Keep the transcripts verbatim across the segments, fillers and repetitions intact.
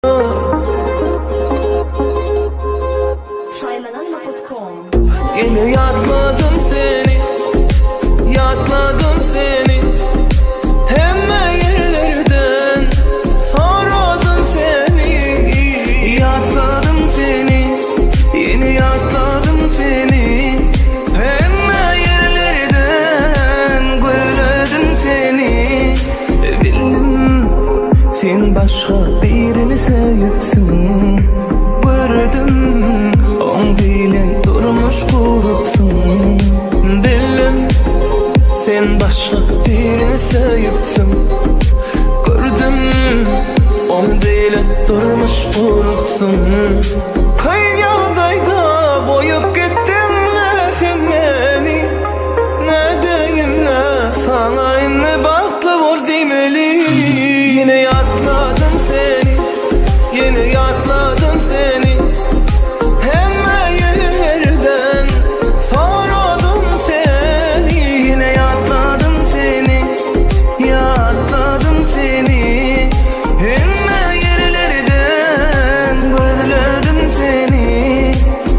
Yine yatladım seni, yatladım seni. Hemen yerlerden sardım seni. Yatladım seni, yine yatladım seni. Hemen yerlerden görledim seni. Bildim sen başka birini sevipsin. Gördüm on bilen durmuş kurupsun. Bildim sen başka birini sevipsin. Gördüm on bilen durmuş kurupsun. Kıyaldayda boyup gittin ne sen beni. Ne deyim ne sana inne baktı vur demeli. Yine yatladım seni, yine yatladım seni. Hemen yerden sardım seni. Yine yatladım seni, yatladım seni. Hemen yerlerden görledim seni.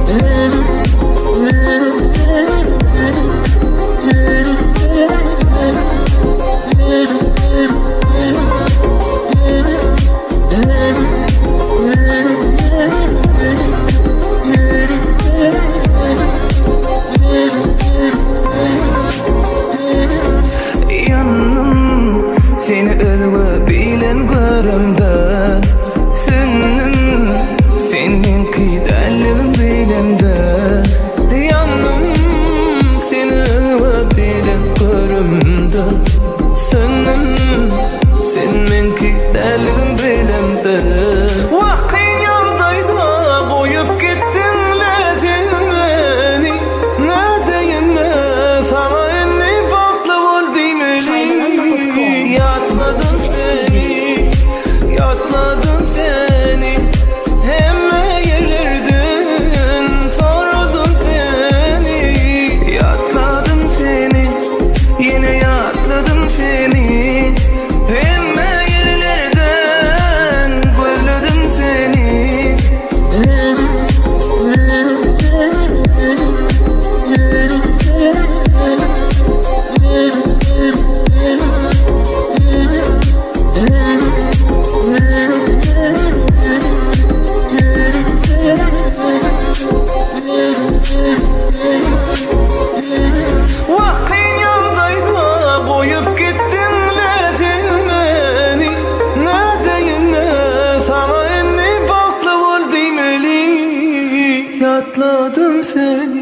Yandım seni ölüme bilen görümde. Senin, senin kıyderliğin bilemde. Yandım seni ölüme bilen görümde. Senin, senin kıyderliğin bilemde. Vakın yandayda koyup gittin lezzin beni. Ne deyin ne sana inni baklı ol demeli. Yatladım seni, yatladım seni. Hemen yerlerden sardım seni. Yatladım seni, yine yatladım seni. Hemen yerlerden görledim seni. Vakın yandayda koyup gittin lezzin beni. Ne deyin ne sana inni baklı ol demeli. Yatladım seni.